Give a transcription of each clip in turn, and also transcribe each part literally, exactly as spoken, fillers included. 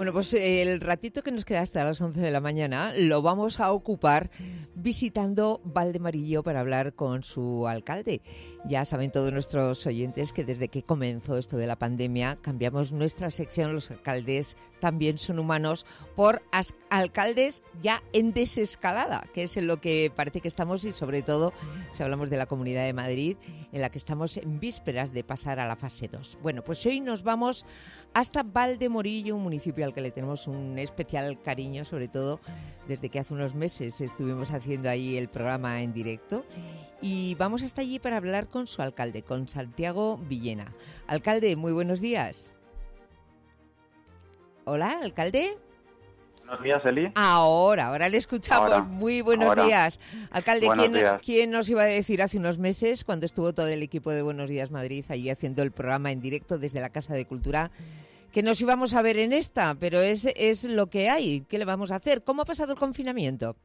Bueno, pues el ratito que nos queda hasta las once de la mañana lo vamos a ocupar visitando Valdemarillo para hablar con su alcalde. Ya saben todos nuestros oyentes que desde que comenzó esto de la pandemia cambiamos nuestra sección, los alcaldes también son humanos, por as- alcaldes ya en desescalada, que es en lo que parece que estamos, y sobre todo si hablamos de la Comunidad de Madrid, en la que estamos en vísperas de pasar a la fase dos. Bueno, pues hoy nos vamos hasta Valdemorillo, un municipio al que le tenemos un especial cariño, sobre todo desde que hace unos meses estuvimos haciendo ahí el programa en directo. Y vamos hasta allí para hablar con su alcalde, con Santiago Villena. Alcalde, muy buenos días. Hola, alcalde. Buenos días, Eli. Ahora, ahora le escuchamos. Ahora, Muy buenos ahora. días. Alcalde, Buenos ¿quién, días. ¿quién nos iba a decir hace unos meses, cuando estuvo todo el equipo de Buenos Días Madrid allí haciendo el programa en directo desde la Casa de Cultura, que nos íbamos a ver en esta? Pero es, es lo que hay. ¿Qué le vamos a hacer? ¿Cómo ha pasado el confinamiento?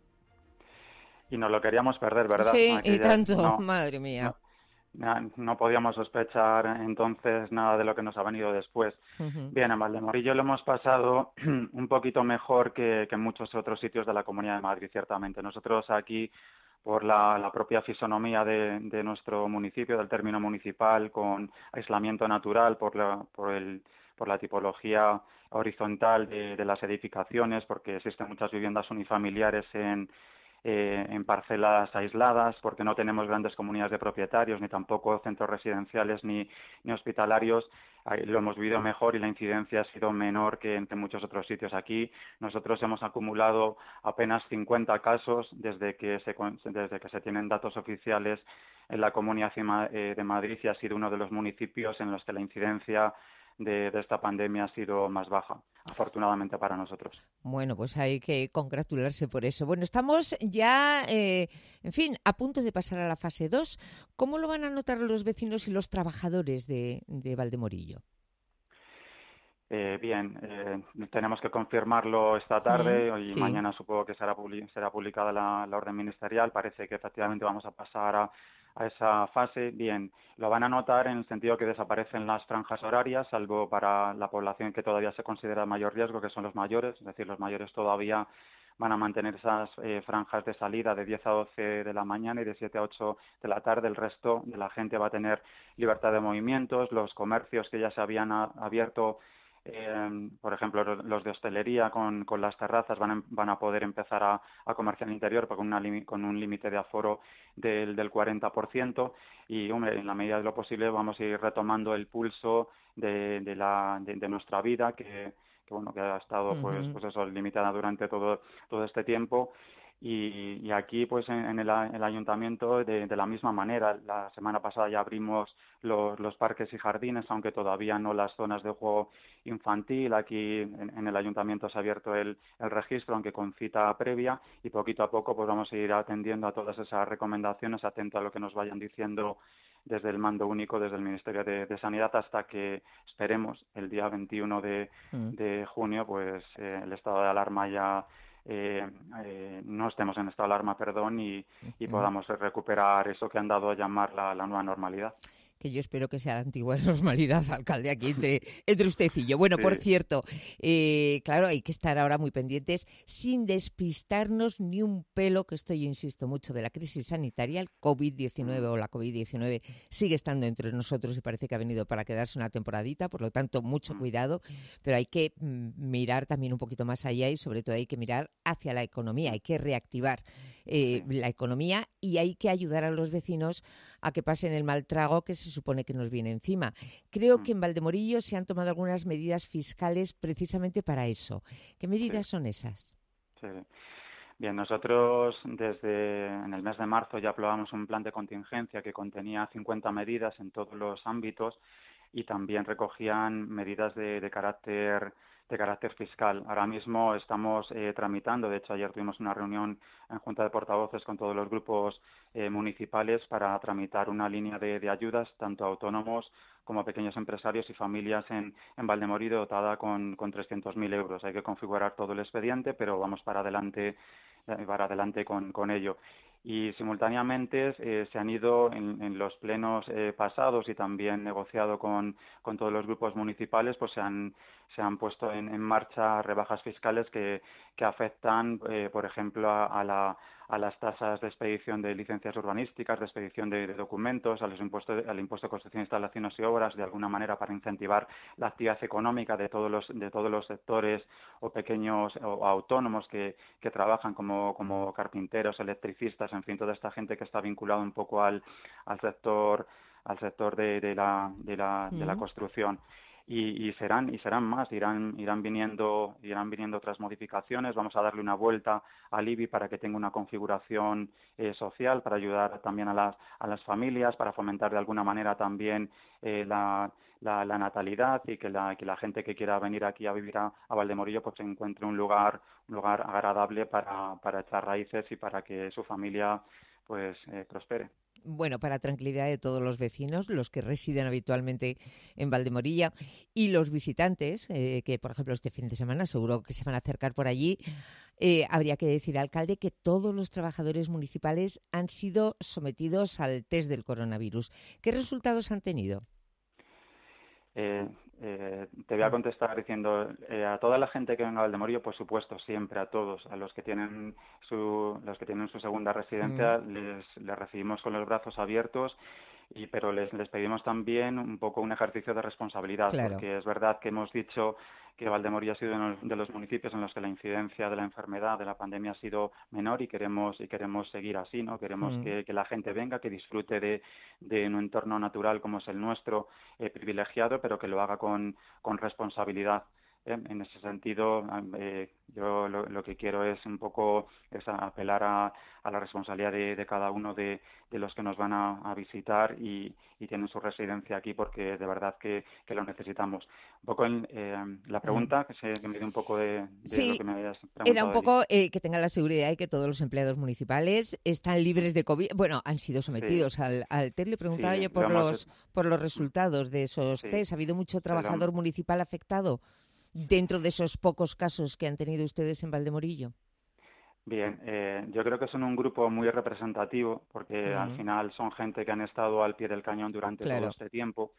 Y nos lo queríamos perder, ¿verdad? Sí, y Aquella- tanto. no, Madre mía. no, no, no podíamos sospechar entonces nada de lo que nos ha venido después. Ujú. Bien, en Valdemorillo lo hemos pasado un poquito mejor que, que en muchos otros sitios de la Comunidad de Madrid, ciertamente. Nosotros aquí, por la, la propia fisonomía de, de nuestro municipio, del término municipal, con aislamiento natural, por la, por el, por la tipología horizontal de, de las edificaciones, porque existen muchas viviendas unifamiliares en eh, en parcelas aisladas, porque no tenemos grandes comunidades de propietarios, ni tampoco centros residenciales ni, ni hospitalarios. Ahí lo hemos vivido mejor y la incidencia ha sido menor que en muchos otros sitios. Aquí nosotros hemos acumulado apenas cincuenta casos desde que se, desde que se tienen datos oficiales en la Comunidad de Madrid, y ha sido uno de los municipios en los que la incidencia de, de esta pandemia ha sido más baja, afortunadamente para nosotros. Bueno, pues hay que congratularse por eso. Bueno, estamos ya, eh, en fin, a punto de pasar a la fase dos. ¿Cómo lo van a notar los vecinos y los trabajadores de, de Valdemorillo? Eh, bien, eh, tenemos que confirmarlo esta Mm, tarde. Hoy y sí. mañana supongo que será, publi- será publicada la, la orden ministerial. Parece que efectivamente vamos a pasar a, a esa fase. Bien, lo van a notar en el sentido que desaparecen las franjas horarias, salvo para la población que todavía se considera de mayor riesgo, que son los mayores. Es decir, los mayores todavía van a mantener esas eh, franjas de salida de diez a doce de la mañana y de siete a ocho de la tarde. El resto de la gente va a tener libertad de movimientos. Los comercios que ya se habían a- abierto, eh, por ejemplo, los de hostelería con, con las terrazas van a, van a poder empezar a, a comerciar en interior con, una, con un límite de aforo del, del cuarenta por ciento, y, hombre, en la medida de lo posible vamos a ir retomando el pulso de, de, la, de, de nuestra vida, que, que, bueno, que ha estado pues, Ujú. pues eso, limitada durante todo, todo este tiempo. Y, y aquí, pues en, en el, el ayuntamiento, de, de la misma manera. La semana pasada ya abrimos los, los parques y jardines, aunque todavía no las zonas de juego infantil. Aquí en, en el ayuntamiento se ha abierto el, el registro, aunque con cita previa, y poquito a poco pues vamos a ir atendiendo a todas esas recomendaciones, atento a lo que nos vayan diciendo desde el mando único, desde el Ministerio de, de Sanidad, hasta que esperemos el día veintiuno de, Mm. de junio, pues eh, el estado de alarma ya eh, eh, no estemos en estado de alarma, perdón, y, y Mm. podamos recuperar eso que han dado a llamar la, la nueva normalidad. Que yo espero que sea la antigua normalidad, alcalde, aquí entre, entre usted y yo. Bueno, Sí. por cierto, eh, claro, hay que estar ahora muy pendientes, sin despistarnos ni un pelo, que esto yo insisto mucho, de la crisis sanitaria. El COVID diecinueve o la COVID diecinueve sigue estando entre nosotros y parece que ha venido para quedarse una temporadita, por lo tanto, mucho cuidado, pero hay que mm, mirar también un poquito más allá, y sobre todo hay que mirar hacia la economía, hay que reactivar eh, Sí. la economía, y hay que ayudar a los vecinos a que pasen el mal trago que se supone que nos viene encima. Creo que en Valdemorillo se han tomado algunas medidas fiscales precisamente para eso. ¿Qué medidas Sí. son esas? Sí. Bien, nosotros desde en el mes de marzo ya aprobamos un plan de contingencia que contenía cincuenta medidas en todos los ámbitos, y también recogían medidas de, de carácter de carácter fiscal. Ahora mismo estamos eh, tramitando, de hecho ayer tuvimos una reunión en Junta de Portavoces con todos los grupos eh, municipales para tramitar una línea de, de ayudas tanto a autónomos como a pequeños empresarios y familias en, en Valdemorillo, dotada con, con trescientos mil euros. Hay que configurar todo el expediente, pero vamos para adelante, para adelante con, con ello. y simultáneamente eh, se han ido en, en los plenos eh, pasados y también negociado con, con todos los grupos municipales, pues se han, se han puesto en, en marcha rebajas fiscales que, que afectan, eh, por ejemplo, a, a, la, a las tasas de expedición de licencias urbanísticas, de expedición de, de documentos, a los impuestos, al impuesto de construcción, instalaciones y obras, de alguna manera para incentivar la actividad económica de todos los, de todos los sectores o pequeños o, o autónomos que, que trabajan como, como carpinteros, electricistas, en fin, toda esta gente que está vinculada un poco al, al sector al sector de, de, la, de, la, de la Mm. construcción. Y, y serán y serán más, irán irán viniendo irán viniendo otras modificaciones. Vamos a darle una vuelta al I B I para que tenga una configuración eh, social, para ayudar también a las a las familias, para fomentar de alguna manera también eh, la, la, la natalidad y que la que la gente que quiera venir aquí a vivir a, a Valdemorillo pues encuentre un lugar un lugar agradable para para echar raíces y para que su familia pues eh, prospere. Bueno, para tranquilidad de todos los vecinos, los que residen habitualmente en Valdemorillo y los visitantes, eh, que por ejemplo este fin de semana seguro que se van a acercar por allí, eh, habría que decir, alcalde, que todos los trabajadores municipales han sido sometidos al test del coronavirus. ¿Qué resultados han tenido? Eh, eh, te voy a contestar diciendo eh, a toda la gente que venga a Valdemorillo, por supuesto, siempre a todos, a los que tienen su, los que tienen su segunda Mm, residencia, les, les recibimos con los brazos abiertos. Y, pero les, les pedimos también un poco un ejercicio de responsabilidad, claro. porque es verdad que hemos dicho que Valdemorillo ha sido uno de los municipios en los que la incidencia de la enfermedad, de la pandemia, ha sido menor y queremos y queremos seguir así, ¿no? Queremos Mm. que, que la gente venga, que disfrute de, de un entorno natural como es el nuestro, eh, privilegiado, pero que lo haga con, con responsabilidad. ¿eh? En ese sentido, eh, yo lo, lo que quiero es un poco es apelar a, a la responsabilidad de, de cada uno de, de los que nos van a, a visitar y, y tienen su residencia aquí, porque de verdad que, que lo necesitamos. Un poco en, eh, la Mm. pregunta, que, se, que me dio un poco de, de lo Sí, que me habías era un preguntado, Eli. poco eh, que tengan la seguridad y que todos los empleados municipales están libres de COVID. Bueno, han sido Sí, sometidos al, al test. Le sí, preguntaba yo lo por hemos, los, por los resultados de esos sí, test. ¿Ha habido mucho lo, trabajador municipal afectado dentro de esos pocos casos que han tenido ustedes en Valdemorillo? Bien, eh, yo creo que son un grupo muy representativo porque al Mm, final son gente que han estado al pie del cañón durante todo claro. este tiempo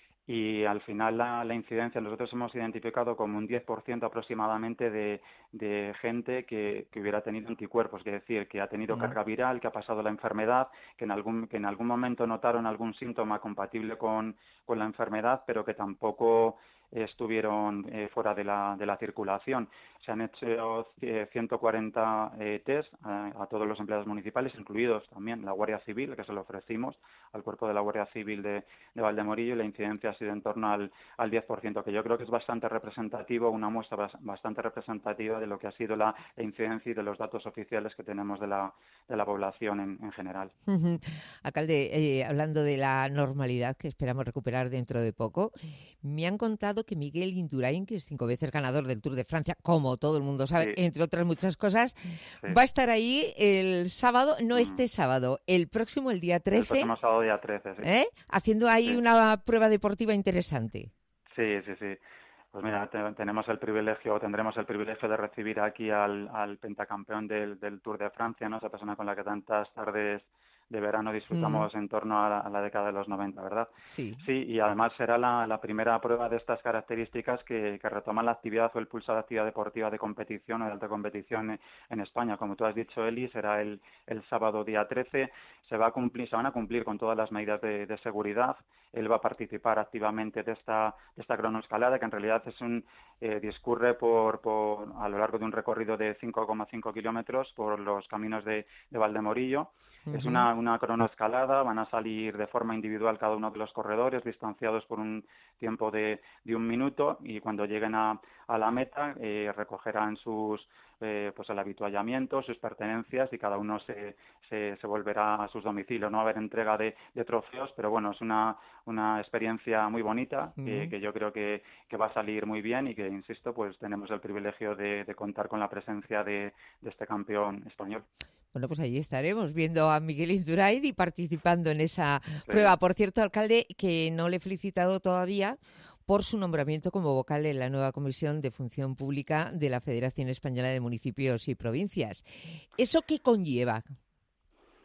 y al final la, la incidencia nosotros hemos identificado como un diez por ciento aproximadamente de, de gente que, que hubiera tenido anticuerpos, es decir, que ha tenido Mm, carga viral, que ha pasado la enfermedad, que en algún, que en algún momento notaron algún síntoma compatible con, con la enfermedad, pero que tampoco estuvieron eh, fuera de la, de la circulación. Se han hecho eh, ciento cuarenta eh, test a, a todos los empleados municipales, incluidos también la Guardia Civil, que se lo ofrecimos al cuerpo de la Guardia Civil de, de Valdemorillo, y la incidencia ha sido en torno al, al diez por ciento, que yo creo que es bastante representativo, una muestra bas- bastante representativa de lo que ha sido la, la incidencia y de los datos oficiales que tenemos de la, de la población en, en general. ujú. Alcalde, eh, hablando de la normalidad que esperamos recuperar dentro de poco, me han contado que Miguel Indurain, que es cinco veces ganador del Tour de Francia, como todo el mundo sabe, Sí, entre otras muchas cosas, sí. va a estar ahí el sábado, no Mm. este sábado, el próximo, el día El trece, próximo sábado día trece, sí. ¿eh? Haciendo Sí. ahí una prueba deportiva interesante. Sí, sí, sí. Pues mira, te- tenemos el privilegio, tendremos el privilegio de recibir aquí al, al pentacampeón del, del Tour de Francia, ¿no? Esa persona con la que tantas tardes de verano Mm, disfrutamos en torno a la, a la década de los noventa, ¿verdad? sí. Sí, y además será la, la primera prueba de estas características que, que retoman la actividad o el pulso de actividad deportiva de competición o de alta competición en, en España. Como tú has dicho, Eli, será el, el sábado día trece. Se, va a cumplir, se van a cumplir con todas las medidas de, de seguridad. Él va a participar activamente de esta, de esta cronoescalada, que en realidad es un, eh, discurre por, por, a lo largo de un recorrido de cinco coma cinco kilómetros por los caminos de, de Valdemorillo. Es Ujú. una, una cronoescalada, van a salir de forma individual cada uno de los corredores, distanciados por un tiempo de, de un minuto, y cuando lleguen a, a la meta eh, recogerán sus eh, pues el habituallamiento, sus pertenencias, y cada uno se, se, se volverá a sus domicilios. No va a haber entrega de, de trofeos, pero bueno, es una, una experiencia muy bonita que, Mm. que yo creo que, que va a salir muy bien y que, insisto, pues tenemos el privilegio de, de contar con la presencia de, de este campeón español. Bueno, pues allí estaremos viendo a Miguel Indurain y participando en esa Sí. prueba. Por cierto, alcalde, que no le he felicitado todavía por su nombramiento como vocal en la nueva Comisión de Función Pública de la Federación Española de Municipios y Provincias. ¿Eso qué conlleva?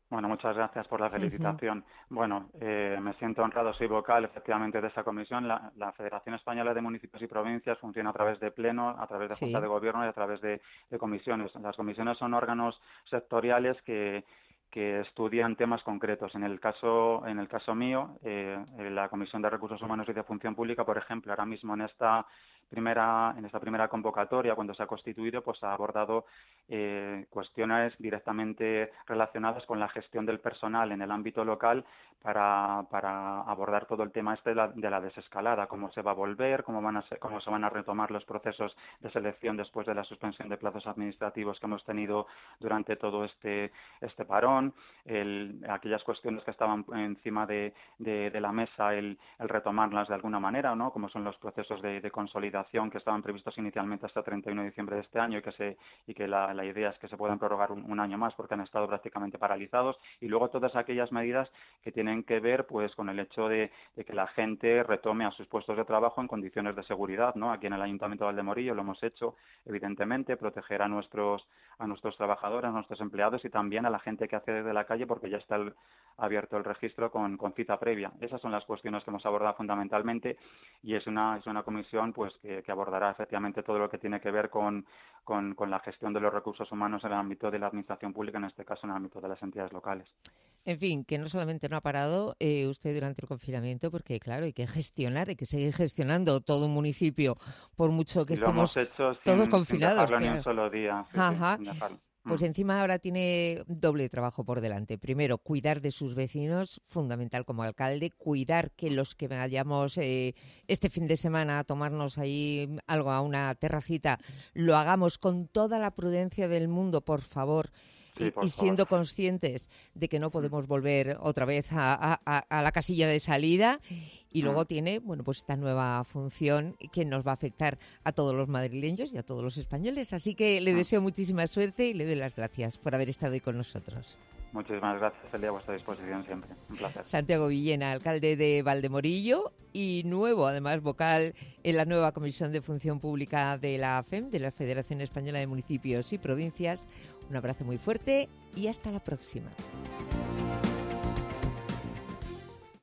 Bueno, muchas gracias por la felicitación. Uh-huh. Bueno, eh, me siento honrado, soy vocal efectivamente de esa comisión. La, la Federación Española de Municipios y Provincias funciona a través de pleno, a través de Junta Sí. de Gobierno y a través de, de comisiones. Las comisiones son órganos sectoriales que que estudian temas concretos. En el caso, en el caso mío, eh, la Comisión de Recursos Humanos y de Función Pública, por ejemplo, ahora mismo en esta primera, en esta primera convocatoria, cuando se ha constituido, pues ha abordado eh, cuestiones directamente relacionadas con la gestión del personal en el ámbito local para, para abordar todo el tema este de la, de la desescalada, cómo se va a volver, cómo van a ser, cómo se van a retomar los procesos de selección después de la suspensión de plazos administrativos que hemos tenido durante todo este, este parón, el, aquellas cuestiones que estaban encima de, de, de la mesa, el, el retomarlas de alguna manera, ¿no? Como son los procesos de, de consolidación que estaban previstos inicialmente hasta el treinta y uno de diciembre de este año y que, se, y que la, la idea es que se puedan prorrogar un, un año más porque han estado prácticamente paralizados, y luego todas aquellas medidas que tienen que ver pues con el hecho de, de que la gente retome a sus puestos de trabajo en condiciones de seguridad, ¿no? Aquí en el Ayuntamiento de Valdemorillo lo hemos hecho, evidentemente, proteger a nuestros a nuestros trabajadores, a nuestros empleados y también a la gente que accede de la calle porque ya está el, abierto el registro con, con cita previa. Esas son las cuestiones que hemos abordado fundamentalmente y es una es una comisión pues que, que abordará efectivamente todo lo que tiene que ver con, con, con la gestión de los recursos humanos en el ámbito de la administración pública, en este caso en el ámbito de las entidades locales. En fin, que no solamente no ha parado eh, usted durante el confinamiento, porque claro, hay que gestionar, hay que seguir gestionando todo un municipio, por mucho que y lo estemos hemos hecho todos sin, confinados. sin dejarlo Claro. ni un solo día. Sí, Ajá. sí, sin dejarlo. Pues encima ahora tiene doble trabajo por delante. Primero, cuidar de sus vecinos, fundamental como alcalde, cuidar que los que vayamos eh, este fin de semana a tomarnos ahí algo a una terracita, lo hagamos con toda la prudencia del mundo, por favor. Sí, Y, por y siendo favor. conscientes de que no podemos volver otra vez a, a, a la casilla de salida. Y luego tiene, bueno, pues esta nueva función que nos va a afectar a todos los madrileños y a todos los españoles. Así que le deseo muchísima suerte y le doy las gracias por haber estado hoy con nosotros. Muchísimas gracias, Elia, a vuestra disposición siempre. Un placer. Santiago Villena, alcalde de Valdemorillo y nuevo, además, vocal en la nueva Comisión de Función Pública de la F E M, de la Federación Española de Municipios y Provincias. Un abrazo muy fuerte y hasta la próxima.